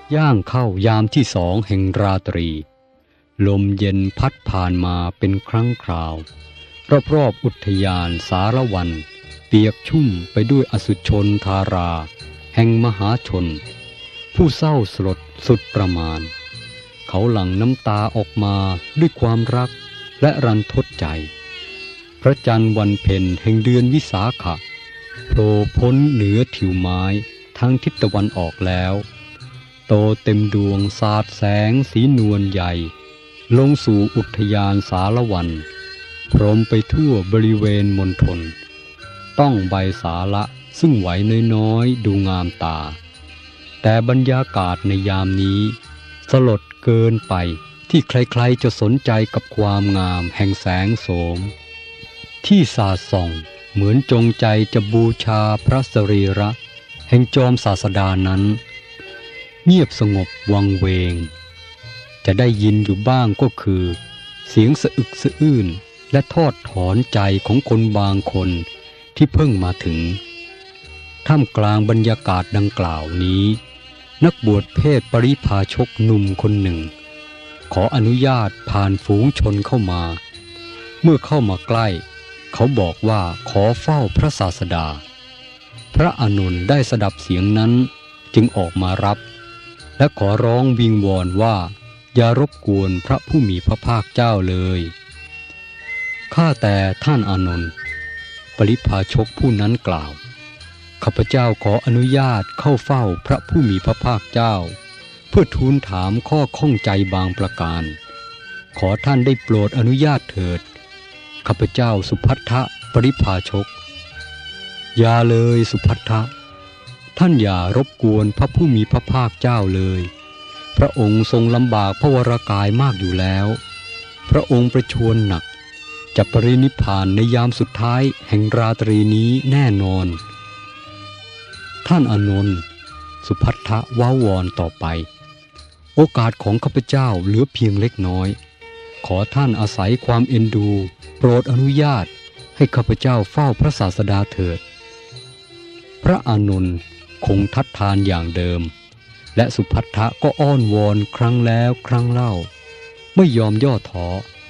ย่างเข้ายามที่สองแห่งราตรีลมเย็นพัดผ่านมาเป็นครั้งคราวรอบๆอุทยานสารวันเปียกชุ่มไปด้วยอสุชนธาราแห่งมหาชนผู้เศร้าสลดสุดประมาณเขาหลั่งน้ำตาออกมาด้วยความรักและรันทดใจพระจันทร์วันเพ็ญแห่งเดือนวิสาขะโผล่พ้นเหนือทิวไม้ทางทิศตะวันออกแล้วโตเต็มดวงสาดแสงสีนวลใหญ่ลงสู่อุทยานสารวันพรมไปทั่วบริเวณมณฑลต้องใบสาละซึ่งไหวน้อยๆดูงามตาแต่บรรยากาศในยามนี้สลดเกินไปที่ใครๆจะสนใจกับความงามแห่งแสงโสมที่สาดส่องเหมือนจงใจจะบูชาพระสรีระแห่งจอมศาสดานั้นเงียบสงบวังเวงจะได้ยินอยู่บ้างก็คือเสียงสะอึกสะอื้นและทอดถอนใจของคนบางคนที่เพิ่งมาถึงท่ามกลางบรรยากาศดังกล่าวนี้นักบวชเพศปริภาชกหนุ่มคนหนึ่งขออนุญาตผ่านฝูงชนเข้ามาเมื่อเข้ามาใกล้เขาบอกว่าขอเฝ้าพระศาสดาพระอานนท์ได้สดับเสียงนั้นจึงออกมารับและขอร้องวิงวอนว่าอย่ารบกวนพระผู้มีพระภาคเจ้าเลยข้าแต่ท่านอานนท์ปริภาชกผู้นั้นกล่าวข้าพเจ้าขออนุญาตเข้าเฝ้าพระผู้มีพระภาคเจ้าเพื่อทูลถามข้อข้องใจบางประการขอท่านได้โปรดอนุญาตเถิดข้าพเจ้าสุภัททะปริภาชกอย่าเลยสุภัททะท่านอย่ารบกวนพระผู้มีพระภาคเจ้าเลยพระองค์ทรงลำบากพระวรกายมากอยู่แล้วพระองค์ประชวรหนักจะปรินิพพานในยามสุดท้ายแห่งราตรีนี้แน่นอนท่านอานนท์สุภัททะว้าวอนต่อไปโอกาสของข้าพเจ้าเหลือเพียงเล็กน้อยขอท่านอาศัยความเอ็นดูโปรดอนุญาตให้ข้าพเจ้าเฝ้าพระศาสดาเถิดพระอานนท์คงทัดทานอย่างเดิมและสุภัททะก็อ้อนวอนครั้งแล้วครั้งเล่าไม่ยอมย่อท้อ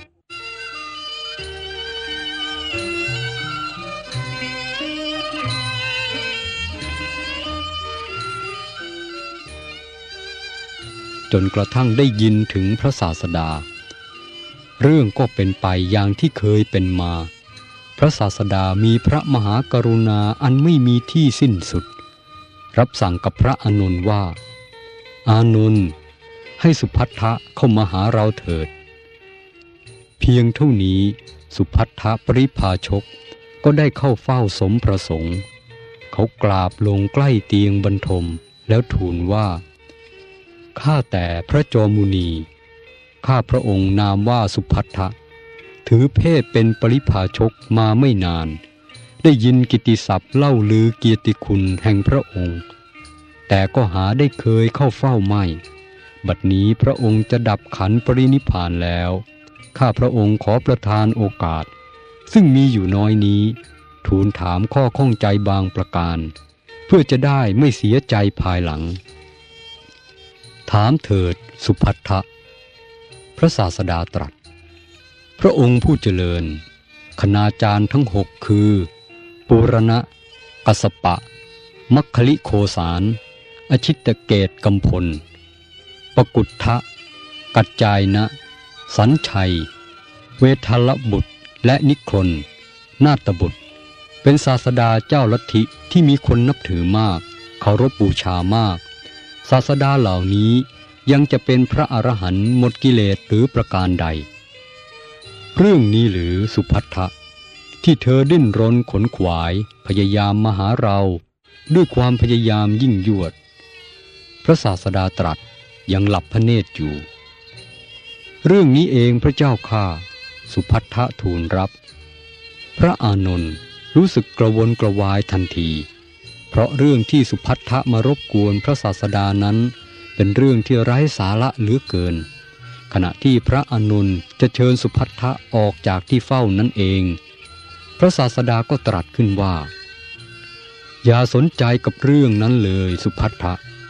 จนกระทั่งได้ยินถึงพระศาสดาเรื่องก็เป็นไปอย่างที่เคยเป็นมาพระศาสดามีพระมหากรุณาอันไม่มีที่สิ้นสุดรับสั่งกับพระอานนท์ว่าอานนท์ให้สุภัททะเข้ามาหาเราเถิดเพียงเท่านี้สุภัททะปริภาชกก็ได้เข้าเฝ้าสมประสงค์เขากราบลงใกล้เตียงบรรทมแล้วทูลว่าข้าแต่พระจอมุนีข้าพระองค์นามว่าสุภัททะถือเพศเป็นปริภาชกมาไม่นานได้ยินกิตติศัพท์เล่าลือเกียรติคุณแห่งพระองค์แต่ก็หาได้เคยเข้าเฝ้าไม่บัดนี้พระองค์จะดับขันปรินิพพานแล้วข้าพระองค์ขอประทานโอกาสซึ่งมีอยู่น้อยนี้ทูลถามข้อข้องใจบางประการเพื่อจะได้ไม่เสียใจภายหลังถามเถิดสุภัททะพระศาสดาตรัสพระองค์ผู้เจริญคณาจารย์ทั้งหกคือปุรณะกัสสปะมัคคลิโคสารอชิตเกตกัมพลปกุฏทะกัจจายนะสัญชัยเวทัลบุตรและนิครนนาตบุตรเป็นศาสดาเจ้าลัทธิที่มีคนนับถือมากเคารพบูชามากศาสดาเหล่านี้ยังจะเป็นพระอรหันต์หมดกิเลสหรือประการใดเรื่องนี้หรือสุภัททะที่เธอดิ้นรนขนขวายพยายามมาหาเราด้วยความพยายามยิ่งยวดพระศาสดาตรัสยังหลับพระเนตรอยู่เรื่องนี้เองพระเจ้าข้าสุภัททะทูลรับพระอานนท์รู้สึกกระวนกระวายทันทีเพราะเรื่องที่สุภัททะมารบกวนพระศาสดานั้นเป็นเรื่องที่ไร้สาระเหลือเกินขณะที่พระอานนท์จะเชิญสุภัททะออกจากที่เฝ้านั่นเองพระศาสดาก็ตรัสขึ้นว่าอย่าสนใจกับเรื่องนั้นเลยสุภัททะ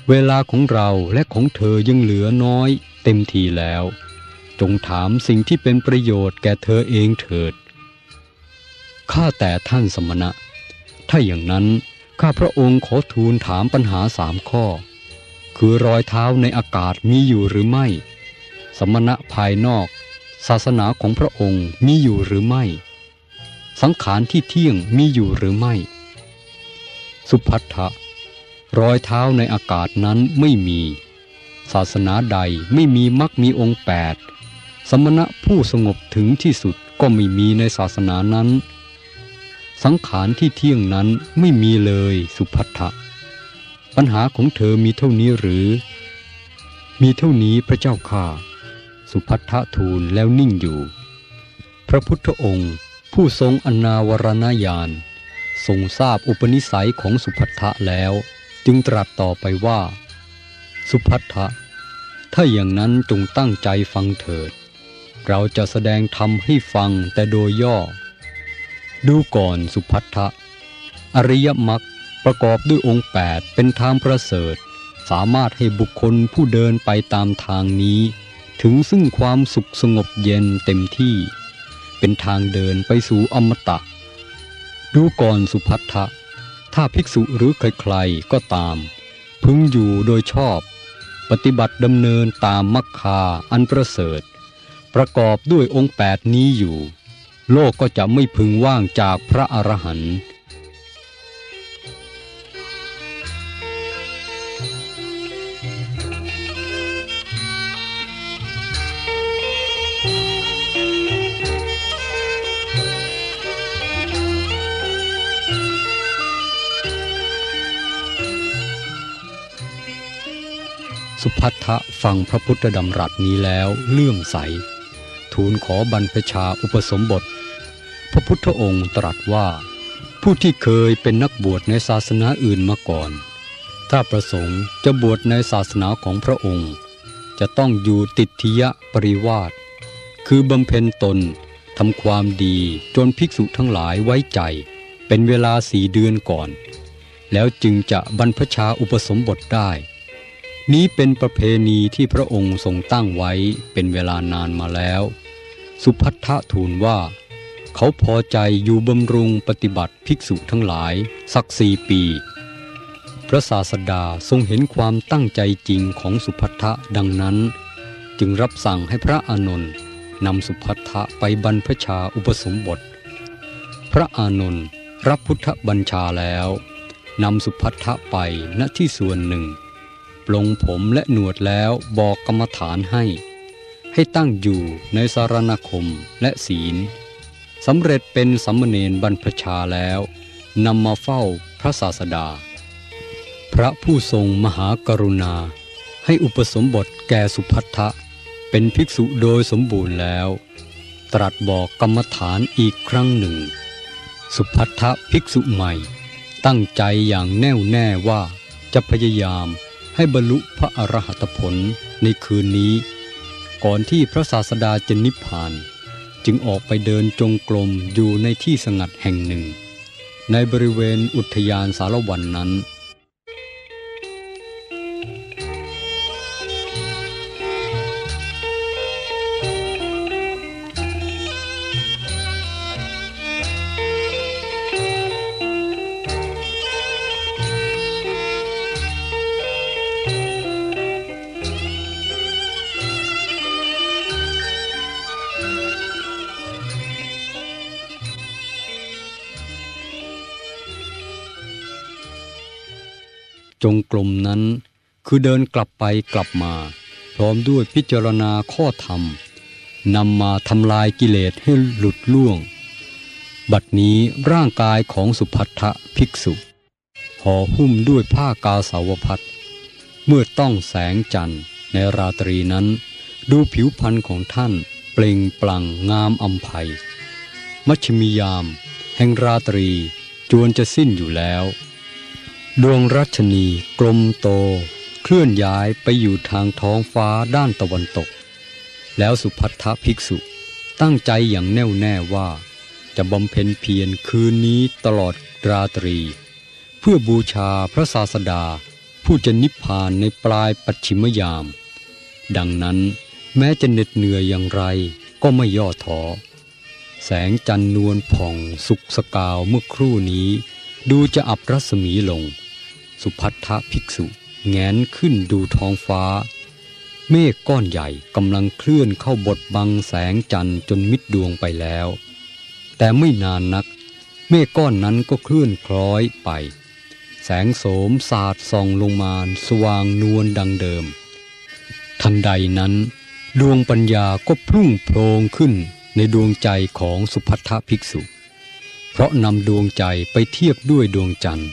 เวลาของเราและของเธอยังเหลือน้อยเต็มทีแล้วจงถามสิ่งที่เป็นประโยชน์แก่เธอเองเถิดข้าแต่ท่านสมณะถ้าอย่างนั้นข้าพระองค์ขอทูลถามปัญหา3 ข้อคือรอยเท้าในอากาศมีอยู่หรือไม่สมณะภายนอกศาสนาของพระองค์มีอยู่หรือไม่สังขารที่เที่ยงมีอยู่หรือไม่สุภัททะรอยเท้าในอากาศนั้นไม่มีศาสนาใดไม่มีมรรคมีองค์8สมณะผู้สงบถึงที่สุดก็ไม่มีในศาสนานั้นสังขารที่เที่ยงนั้นไม่มีเลยสุภัททะปัญหาของเธอมีเท่านี้หรือมีเท่านี้พระเจ้าข้าสุภัททะทูลแล้วนิ่งอยู่พระพุทธองค์ผู้ทรงอนาวรณญาณทรงทราบอุปนิสัยของสุภัททะแล้วจึงตรัสต่อไปว่าสุภัททะถ้าอย่างนั้นจงตั้งใจฟังเถิดเราจะแสดงธรรมให้ฟังแต่โดยย่อดูก่อนสุภัททะอริยมรรคประกอบด้วยองค์8เป็นทางประเสริฐสามารถให้บุคคลผู้เดินไปตามทางนี้ถึงซึ่งความสุขสงบเย็นเต็มที่เป็นทางเดินไปสู่อมตะดูก่อนสุภัททะถ้าภิกษุหรือใครๆก็ตามพึงอยู่โดยชอบปฏิบัติดำเนินตามมรรคาอันประเสริฐประกอบด้วยองค์8นี้อยู่โลกก็จะไม่พึงว่างจากพระอรหันต์สุภัททะฟังพระพุทธดำรัสนี้แล้วเลื่อมใสทูลขอบรรพชาอุปสมบทพระพุทธองค์ตรัสว่าผู้ที่เคยเป็นนักบวชในศาสนาอื่นมาก่อนถ้าประสงค์จะบวชในศาสนาของพระองค์จะต้องอยู่ติทิยปริวาสคือบำเพ็ญตนทำความดีจนภิกษุทั้งหลายไว้ใจเป็นเวลา4 เดือนก่อนแล้วจึงจะบรรพชาอุปสมบทได้นี้เป็นประเพณีที่พระองค์ทรงตั้งไว้เป็นเวลานานมาแล้วสุภัททะทูลว่าเขาพอใจอยู่บำรุงปฏิบัติภิกษุทั้งหลายสัก4 ปีพระศาสดาทรงเห็นความตั้งใจจริงของสุภัททะดังนั้นจึงรับสั่งให้พระอานนท์นำสุภัททะไปบรรพชาอุปสมบทพระอานนท์รับพุทธบัญชาแล้วนำสุภัททะไปณที่ส่วนหนึ่งปลงผมและหนวดแล้วบอกกรรมฐานให้ตั้งอยู่ในสารณคมและศีลสำเร็จเป็นสามเณรบรรพชาแล้วนำมาเฝ้าพระศาสดาพระผู้ทรงมหากรุณาให้อุปสมบทแก่สุภัททะเป็นภิกษุโดยสมบูรณ์แล้วตรัสบอกกรรมฐานอีกครั้งหนึ่งสุภัททะภิกษุใหม่ตั้งใจอย่างแน่วแน่ว่าจะพยายามให้บรรลุพระอรหัตผลในคืนนี้ก่อนที่พระศาสดาจะนิพพานจึงออกไปเดินจงกรมอยู่ในที่สงัดแห่งหนึ่งในบริเวณอุทยานสารวันนั้นจงกรมนั้นคือเดินกลับไปกลับมาพร้อมด้วยพิจารณาข้อธรรมนำมาทำลายกิเลสให้หลุดล่วงบัดนี้ร่างกายของสุภัททะภิกษุห่อหุ้มด้วยผ้ากาสาวพัสเมื่อต้องแสงจันทร์ในราตรีนั้นดูผิวพรรณของท่านเปล่งปลั่งงามอำไพมัชฌิมิยามแห่งราตรีจวนจะสิ้นอยู่แล้วดวงรัชนีกลมโตเคลื่อนย้ายไปอยู่ทางท้องฟ้าด้านตะวันตกแล้วสุภัททะภิกษุตั้งใจอย่างแน่วแน่ว่าจะบำเพ็ญเพียรคืนนี้ตลอดราตรีเพื่อบูชาพระศาสดาผู้จะนิพพานในปลายปัจฉิมยาม ดังนั้นแม้จะเหน็ดเหนื่อยอย่างไรก็ไม่ย่อท้อแสงจันทร์นวลผ่องสุกสกาวเมื่อครู่นี้ดูจะอับรัศมีลงสุภัททภิกษุแงนขึ้นดูท้องฟ้าเมฆก้อนใหญ่กำลังเคลื่อนเข้าบดบังแสงจันทร์จนมิดดวงไปแล้วแต่ไม่นานนักเมฆก้อนนั้นก็เคลื่อนคล้อยไปแสงโสมสาดส่องลงมาสว่างนวลดังเดิมทันใดนั้นดวงปัญญาก็พุ่งโพลงขึ้นในดวงใจของสุภัททภิกษุเพราะนำดวงใจไปเทียบด้วยดวงจันทร์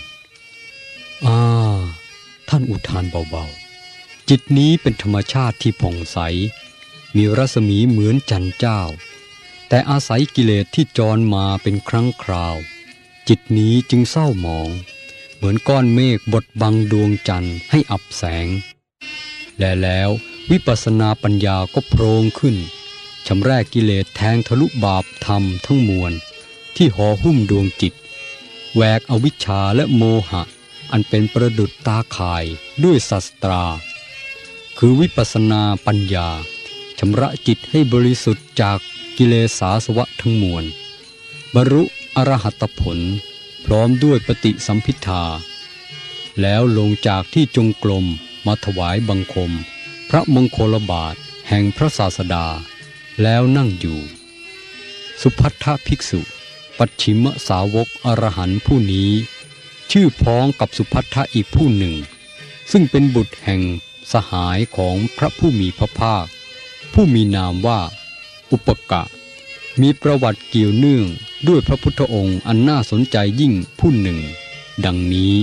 ท่านอุทานเบาๆจิตนี้เป็นธรรมชาติที่ผ่องใสมีรัศมีเหมือนจันทร์เจ้าแต่อาศัยกิเลสที่จรมาเป็นครั้งคราวจิตนี้จึงเศร้าหมองเหมือนก้อนเมฆบดบังดวงจันทร์ให้อับแสงและแล้ววิปัสสนาปัญญาก็โพลงขึ้นชำแรกกิเลสแทงทะลุบาปธรรมทั้งมวลที่ห่อหุ้มดวงจิตแหวกอวิชชาและโมหะอันเป็นประดุจตาข่ายด้วยศาสตราคือวิปัสสนาปัญญาชำระจิตให้บริสุทธิ์จากกิเลสอาสวะทั้งมวลบรรลุอรหัตผลพร้อมด้วยปฏิสัมภิทาแล้วลงจากที่จงกรมมาถวายบังคมพระมงคลบาทแห่งพระศาสดาแล้วนั่งอยู่สุภัททภิกษุปัจฉิมสาวกอรหันต์ผู้นี้ชื่อพ้องกับสุภัททะอีกผู้หนึ่งซึ่งเป็นบุตรแห่งสหายของพระผู้มีพระภาคผู้มีนามว่าอุปกะมีประวัติเกี่ยวเนื่องด้วยพระพุทธองค์อันน่าสนใจยิ่งผู้หนึ่งดังนี้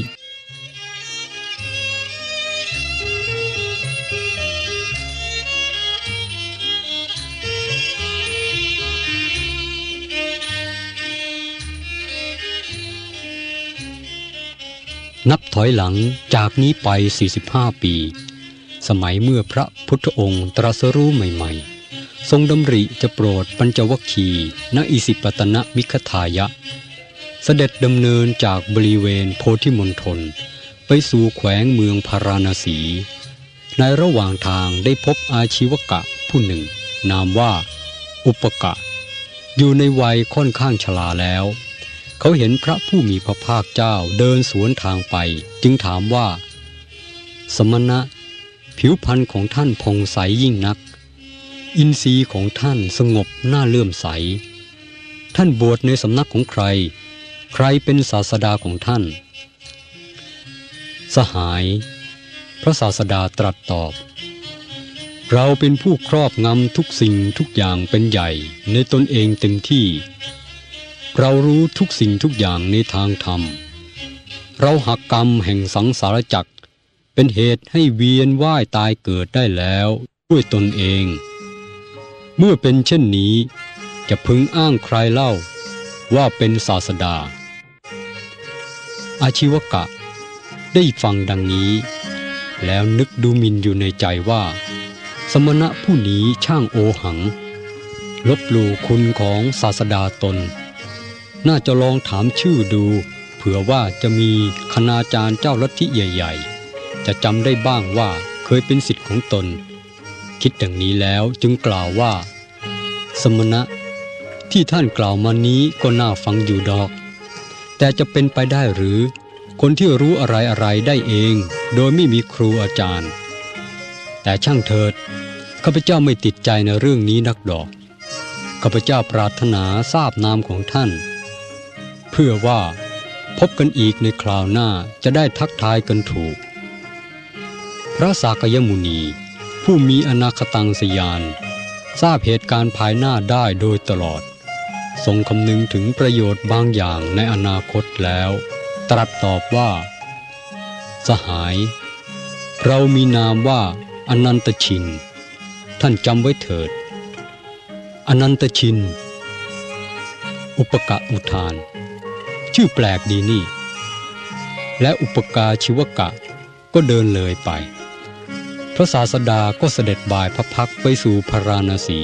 นับถอยหลังจากนี้ไป45 ปีสมัยเมื่อพระพุทธองค์ตรัสรู้ใหม่ๆทรงดำริจะโปรดปัญจวัคคีย์ณอิสิปตนมิคทายะเสด็จดำเนินจากบริเวณโพธิมณฑลไปสู่แขวงเมืองพาราณสีในระหว่างทางได้พบอาชีวกะผู้หนึ่งนามว่าอุปกะอยู่ในวัยค่อนข้างชราแล้วเขาเห็นพระผู้มีพระภาคเจ้าเดินสวนทางไปจึงถามว่าสมณะผิวพรรณของท่านผ่องใสยิ่งนักอินทรีย์ของท่านสงบน่าเลื่อมใสท่านบวชในสำนักของใครใครเป็นศาสดาของท่านสหายพระศาสดาตรัสตอบเราเป็นผู้ครอบงำทุกสิ่งทุกอย่างเป็นใหญ่ในตนเองเต็มที่เรารู้ทุกสิ่งทุกอย่างในทางธรรมเราหักกรรมแห่งสังสารจักรเป็นเหตุให้เวียนว่ายตายเกิดได้แล้วด้วยตนเองเมื่อเป็นเช่นนี้จะพึงอ้างใครเล่าว่าเป็นศาสดาอาชีวกะได้ฟังดังนี้แล้วนึกดูหมิ่นอยู่ในใจว่าสมณะผู้นี้ช่างโอหังลบหลู่คุณของศาสดาตนน่าจะลองถามชื่อดูเผื่อว่าจะมีคณาจารย์เจ้าลัทธิใหญ่ๆจะจำได้บ้างว่าเคยเป็นศิษย์ของตนคิดดังนี้แล้วจึงกล่าวว่าสมณะที่ท่านกล่าวมานี้ก็น่าฟังอยู่ดอกแต่จะเป็นไปได้หรือคนที่รู้อะไรๆได้เองโดยไม่มีครูอาจารย์แต่ช่างเถิดข้าพเจ้าไม่ติดใจในเรื่องนี้นักดอกข้าพเจ้าปรารถนาทราบนามของท่านเพื่อว่าพบกันอีกในคราวหน้าจะได้ทักทายกันถูกพระสากยมุนีผู้มีอนาคตังสยานทราบเหตุการณ์ภายหน้าได้โดยตลอดทรงคำนึงถึงประโยชน์บางอย่างในอนาคตแล้วตรัสตอบว่าสหายเรามีนามว่าอนันตชินท่านจำไว้เถิดอนันตชินอุปกะอุทานชื่อแปลกดีนี่และอุปกาชีวกะก็เดินเลยไปพระศาสดาก็เสด็จบ่ายพระพักไปสู่พาราณสี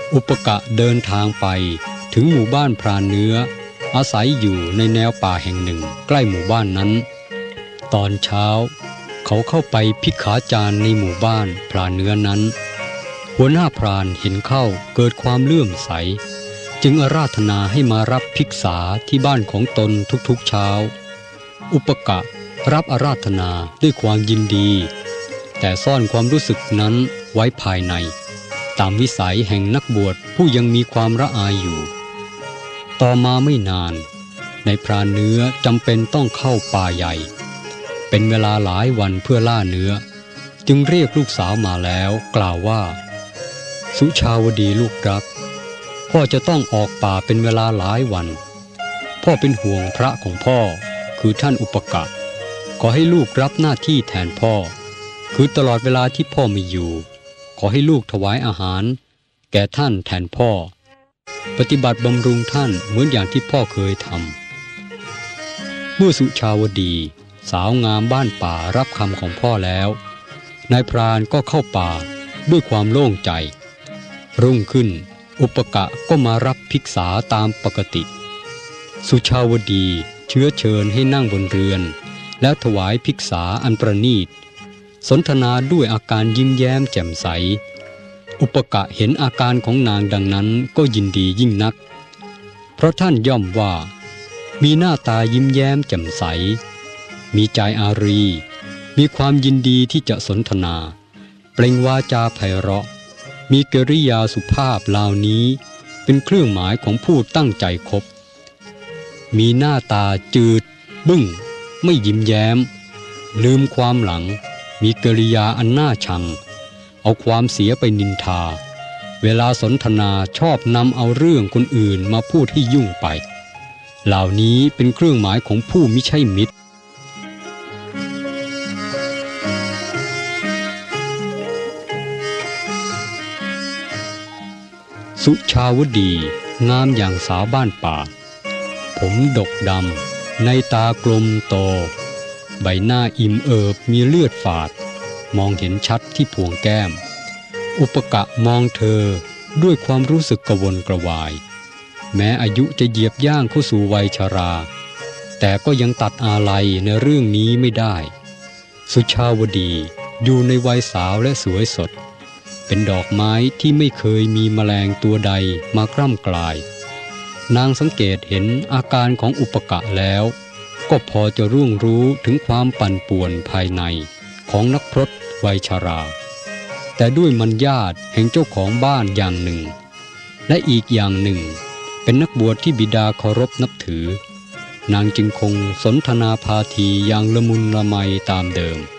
อุปกะเดินทางไปถึงหมู่บ้านพรานเนื้ออาศัยอยู่ในแนวป่าแห่งหนึ่งใกล้หมู่บ้านนั้นตอนเช้าเขาเข้าไปภิกขาจารในหมู่บ้านพรานเนื้อนั้นหัวหน้าพรานเห็นเข้าเกิดความเลื่อมใสจึงอาราธนาให้มารับภิกษาที่บ้านของตนทุกๆเช้าอุปกะรับอาราธนาด้วยความยินดีแต่ซ่อนความรู้สึกนั้นไว้ภายในตามวิสัยแห่งนักบวชผู้ยังมีความละอายอยู่ต่อมาไม่นานในพรานเนื้อจำเป็นต้องเข้าป่าใหญ่เป็นเวลาหลายวันเพื่อล่าเนื้อจึงเรียกลูกสาวมาแล้วกล่าวว่าสุชาวดีลูกรักพ่อจะต้องออกป่าเป็นเวลาหลายวันพ่อเป็นห่วงพระของพ่อคือท่านอุปกะขอให้ลูกรับหน้าที่แทนพ่อคือตลอดเวลาที่พ่อไม่อยู่ขอให้ลูกถวายอาหารแก่ท่านแทนพ่อปฏิบัติบำรุงท่านเหมือนอย่างที่พ่อเคยทำเมื่อสุชาวดีสาวงามบ้านป่ารับคำของพ่อแล้วนายพรานก็เข้าป่าด้วยความโล่งใจรุ่งขึ้นอุปกะก็มารับภิกษาตามปกติสุชาวดีเชื้อเชิญให้นั่งบนเรือนแล้วถวายภิกษาอันประณีตสนทนาด้วยอาการยิ้มแย้มแจ่มใสอุปกะเห็นอาการของนางดังนั้นก็ยินดียิ่งนักเพราะท่านย่อมว่ามีหน้าตายิ้มแย้มแจ่มใสมีใจอารีมีความยินดีที่จะสนทนาเปล่งวาจาไพเราะมีกริยาสุภาพเหล่านี้เป็นเครื่องหมายของผู้ตั้งใจคบมีหน้าตาจืดบึ้งไม่ยิ้มแย้มลืมความหลังมีกริยาอันน่าชังเอาความเสียไปนินทาเวลาสนทนาชอบนำเอาเรื่องคนอื่นมาพูดให้ยุ่งไปเหล่านี้เป็นเครื่องหมายของผู้มิใช่มิตรสุชาวดีงามอย่างสาวบ้านป่าผมดกดำในตากลมโตใบหน้าอิ่มเอิบมีเลือดฝาดมองเห็นชัดที่พวงแก้มอุปกะมองเธอด้วยความรู้สึกกระวนกระวายแม้อายุจะเหยียบย่างเข้าสู่วัยชราแต่ก็ยังตัดอาลัยในเรื่องนี้ไม่ได้สุชาวดีอยู่ในวัยสาวและสวยสดเป็นดอกไม้ที่ไม่เคยมีแมลงตัวใดมากร่ำกลายนางสังเกตเห็นอาการของอุปกะแล้วก็พอจะร่วงรู้ถึงความปั่นป่วนภายในของนักพรตวัยชราแต่ด้วยมัญญาตแห่งเจ้าของบ้านอย่างหนึ่งและอีกอย่างหนึ่งเป็นนักบวชที่บิดาเคารพนับถือนางจึงคงสนทนาพาทีอย่างละมุนละไมตามเดิม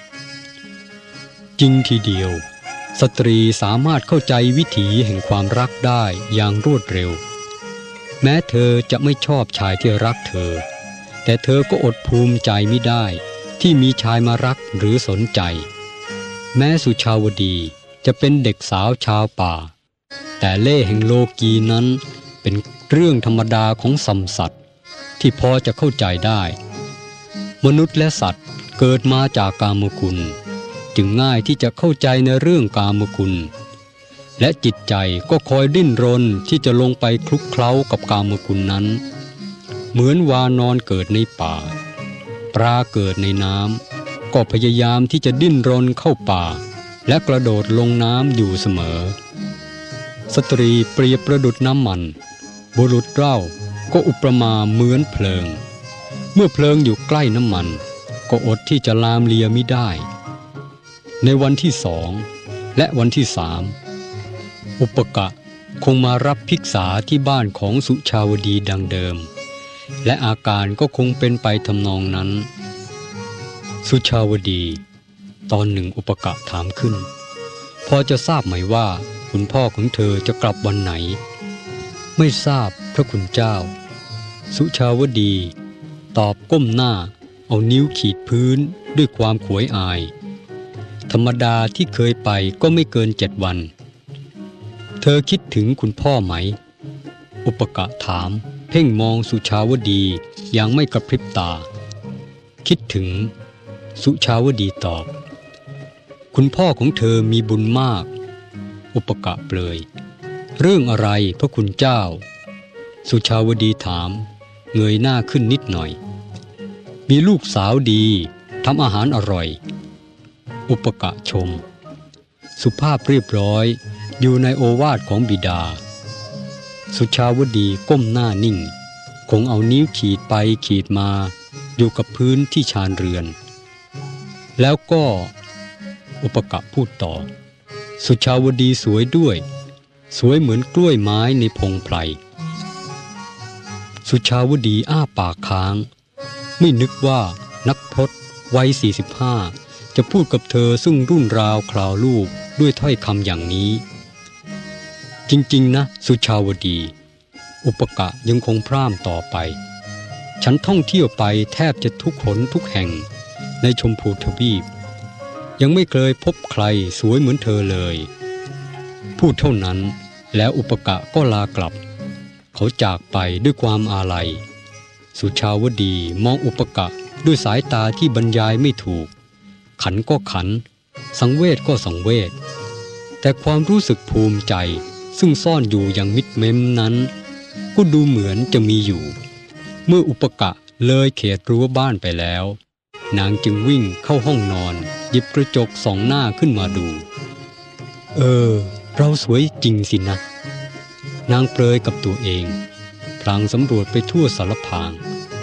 จริงทีเดียวสตรีสามารถเข้าใจวิถีแห่งความรักได้อย่างรวดเร็วแม้เธอจะไม่ชอบชายที่รักเธอแต่เธอก็อดภูมิใจไม่ได้ที่มีชายมารักหรือสนใจแม้สุชาวดีจะเป็นเด็กสาวชาวป่าแต่เล่ห์แห่งโลกีนั้นเป็นเรื่องธรรมดาของสัมสัตว์ที่พอจะเข้าใจได้มนุษย์และสัตว์เกิดมาจากกามคุณจึงง่ายที่จะเข้าใจในเรื่องกามคุณและจิตใจก็คอยดิ้นรนที่จะลงไปคลุกเคล้ากับกามคุณนั้นเหมือนวานอนเกิดในป่าปลาเกิดในน้ำก็พยายามที่จะดิ้นรนเข้าป่าและกระโดดลงน้ำอยู่เสมอสตรีเปรียบประดุจน้ำมันบุรุษเล่าก็อุปมาเหมือนเพลิงเมื่อเพลิงอยู่ใกล้น้ำมันก็อดที่จะลามเลียมิได้ในวันที่2และวันที่3อุปกะคงมารับภิกษาที่บ้านของสุชาวดีดังเดิมและอาการก็คงเป็นไปทำนองนั้นสุชาวดีตอนหนึ่งอุปกะถามขึ้นพอจะทราบไหมว่าคุณพ่อของเธอจะกลับวันไหนไม่ทราบพระคุณเจ้าสุชาวดีตอบก้มหน้าเอานิ้วขีดพื้นด้วยความขวยอายธรรมดาที่เคยไปก็ไม่เกิน7 วันเธอคิดถึงคุณพ่อไหมอุปกะถามเพ่งมองสุชาวดีอย่างไม่กระพริบตาคิดถึงสุชาวดีตอบคุณพ่อของเธอมีบุญมากอุปกะเปลยเรื่องอะไรพระคุณเจ้าสุชาวดีถามเงยหน้าขึ้นนิดหน่อยมีลูกสาวดีทำอาหารอร่อยอุปกะชมสุภาพเรียบร้อยอยู่ในโอวาทของบิดาสุชาวดีก้มหน้านิ่งคงเอานิ้วขีดไปขีดมาอยู่กับพื้นที่ชานเรือนแล้วก็อุปกะพูดต่อสุชาวดีสวยด้วยสวยเหมือนกล้วยไม้ในพงไพรสุชาวดีอ้าปากค้างไม่นึกว่านักพรตวัย45จะพูดกับเธอซึ่งรุ่นราวคราวลูกด้วยถ้อยคำอย่างนี้จริงๆนะสุชาวดีอุปกะยังคงพร่ำต่อไปฉันท่องเที่ยวไปแทบจะทุกหนทุกแห่งในชมพูทวีปยังไม่เคยพบใครสวยเหมือนเธอเลยพูดเท่านั้นแล้วอุปกะก็ลากลับเขาจากไปด้วยความอาลัยสุชาวดีมองอุปกะด้วยสายตาที่บรรยายไม่ถูกขันก็ขันสังเวชก็สังเวชแต่ความรู้สึกภูมิใจซึ่งซ่อนอยู่อย่างมิดเม้มนั้นก็ดูเหมือนจะมีอยู่เมื่ออุปกะเลยเขตรั้วบ้านไปแล้วนางจึงวิ่งเข้าห้องนอนหยิบกระจกส่องหน้าขึ้นมาดูเราสวยจริงสินะนางเปรยกับตัวเองพลางสำรวจไปทั่วสารพาง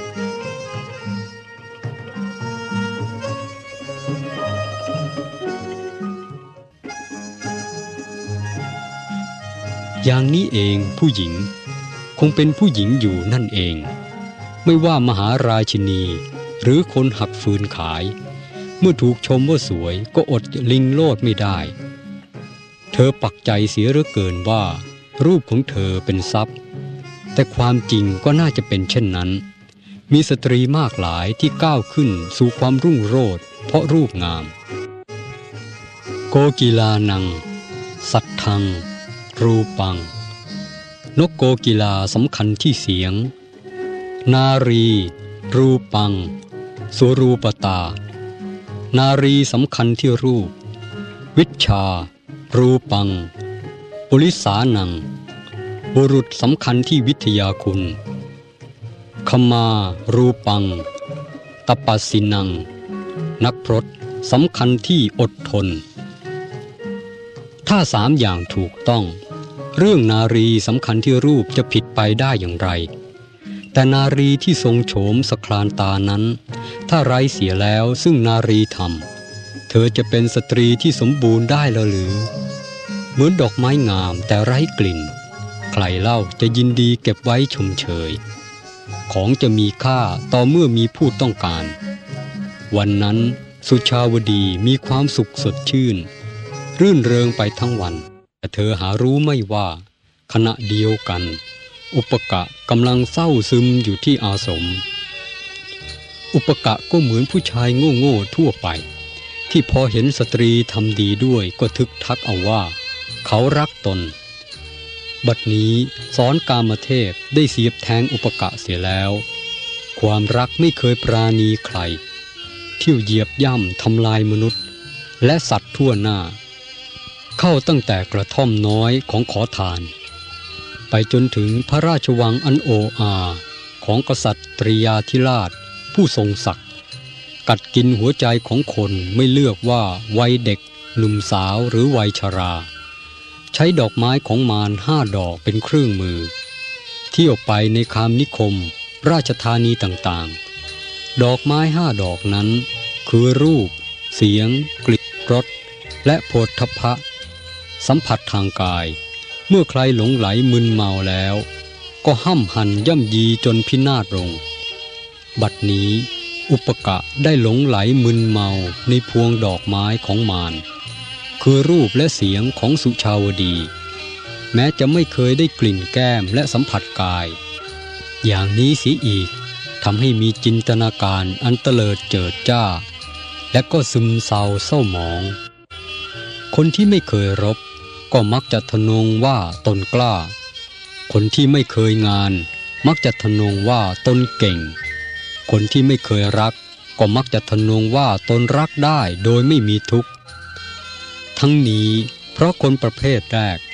อย่างนี้เองผู้หญิงคงเป็นผู้หญิงอยู่นั่นเองไม่ว่ามหาราชินีหรือคนหักฟืนขายเมื่อถูกชมว่าสวยก็อดลิงโลดไม่ได้เธอปักใจเสียเหลือเกินว่ารูปของเธอเป็นทรัพย์แต่ความจริงก็น่าจะเป็นเช่นนั้นมีสตรีมากหลายที่ก้าวขึ้นสู่ความรุ่งโรจน์เพราะรูปงามโกกีลานังสัทธังรูปังนกโกกีลาสำคัญที่เสียงนารีรูปังสุรูปตานารีสำคัญที่รูปวิชชารูปังปุริสานังบุรุษสำคัญที่วิทยาคุณขมารูปังตปัสสินังนักพรตสำคัญที่อดทนถ้า3 อย่างถูกต้องเรื่องนารีสำคัญที่รูปจะผิดไปได้อย่างไรแต่นารีที่ทรงโฉมสครานตานั้นถ้าไร้เสียแล้วซึ่งนารีธรรมเธอจะเป็นสตรีที่สมบูรณ์ได้แล้วหรือเหมือนดอกไม้งามแต่ไร้กลิ่นใครเล่าจะยินดีเก็บไว้ชมเชยของจะมีค่าต่อเมื่อมีผู้ต้องการวันนั้นสุชาวดีมีความสุขสดชื่นรื่นเริงไปทั้งวันแต่เธอหารู้ไม่ว่าขณะเดียวกันอุปกะกำลังเศร้าซึมอยู่ที่อาสมอุปกะก็เหมือนผู้ชายโง่ๆทั่วไปที่พอเห็นสตรีทำดีด้วยก็ทึกทักเอาว่าเขารักตนบัดนี้สอนกามเทพได้เสียบแทงอุปกะเสียแล้วความรักไม่เคยปราณีใครเที่ยวเหยียบย่ำทำลายมนุษย์และสัตว์ทั่วหน้าเข้าตั้งแต่กระท่อมน้อยของขอทานไปจนถึงพระราชวังอันโออาของกษัตริยาธิราชผู้ทรงศักดิ์กัดกินหัวใจของคนไม่เลือกว่าวัยเด็กหนุ่มสาวหรือวัยชราใช้ดอกไม้ของมาร5 ดอกเป็นเครื่องมือเที่ยวไปในคามนิคมราชธานีต่างๆดอกไม้5 ดอกนั้นคือรูปเสียงกลิ่นรสและโผฏฐัพพะสัมผัสทางกายเมื่อใครหลงไหลมึนเมาแล้วก็ห้ำหั่นย่ำยีจนพินาศลงบัดนี้อุปกะได้หลงไหลมึนเมาในพวงดอกไม้ของมารคือรูปและเสียงของสุชาวดีแม้จะไม่เคยได้กลิ่นแก้มและสัมผัสกายอย่างนี้เสียอีกทำให้มีจินตนาการอันเตลิดเจิดจ้าและก็ซึมเศร้าเศร้าหมองคนที่ไม่เคยรบก็มักจะทะนงว่าตนกล้าคนที่ไม่เคยงานมักจะทะนงว่าตนเก่งคนที่ไม่เคยรักก็มักจะทะนงว่าตนรักได้โดยไม่มีทุกข์ทั้งนี้เพราะคนประเภทแรก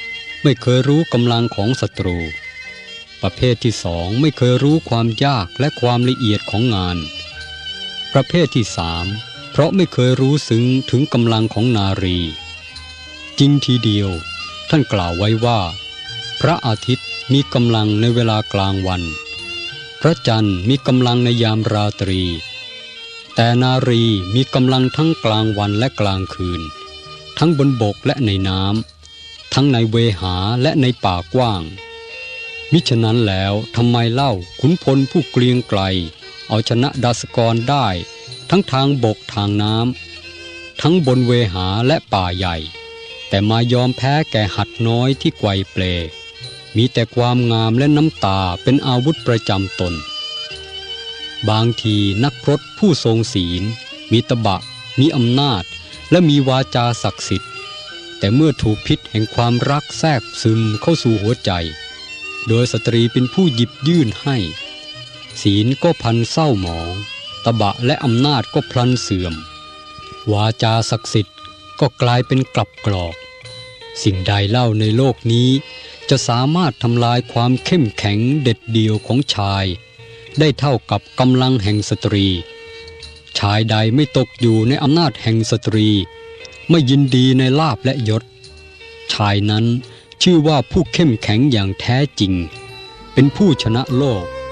ไม่เคยรู้กำลังของศัตรูประเภทที่สองไม่เคยรู้ความยากและความละเอียดของงานประเภทที่สามเพราะไม่เคยรู้ซึ้งถึงกำลังของนารีจริงทีเดียวท่านกล่าวไว้ว่าพระอาทิตย์มีกำลังในเวลากลางวันพระจันทร์มีกำลังในยามราตรีแต่นารีมีกำลังทั้งกลางวันและกลางคืนทั้งบนบกและในน้ำทั้งในเวหาและในป่ากว้างมิฉะนั้นแล้วทำไมเล่าขุนพลผู้เกรียงไกรเอาชนะดาสกรได้ทั้งทางบกทางน้ำทั้งบนเวหาและป่าใหญ่แต่มายอมแพ้แก่หัดน้อยที่ไกวเปลมีแต่ความงามและน้ำตาเป็นอาวุธประจำตนบางทีนักพรตผู้ทรงศีลมีตบะมีอำนาจและมีวาจาศักดิ์สิทธิ์แต่เมื่อถูกพิษแห่งความรักแทรกซึมเข้าสู่หัวใจโดยสตรีเป็นผู้หยิบยื่นให้ศีลก็พลันเศร้าหมองตบะและอำนาจก็พลันเสื่อมวาจาศักดิ์สิทธิ์ก็กลายเป็นกลับกรอกสิ่งใดเล่าในโลกนี้จะสามารถทำลายความเข้มแข็งเด็ดเดี่ยวของชายได้เท่ากับกำลังแห่งสตรีชายใดไม่ตกอยู่ในอำนาจแห่งสตรีไม่ยินดีในลาภและยศชายนั้นชื่อว่าผู้เข้มแข็งอย่างแท้จริงเป็นผู้ชนะโลก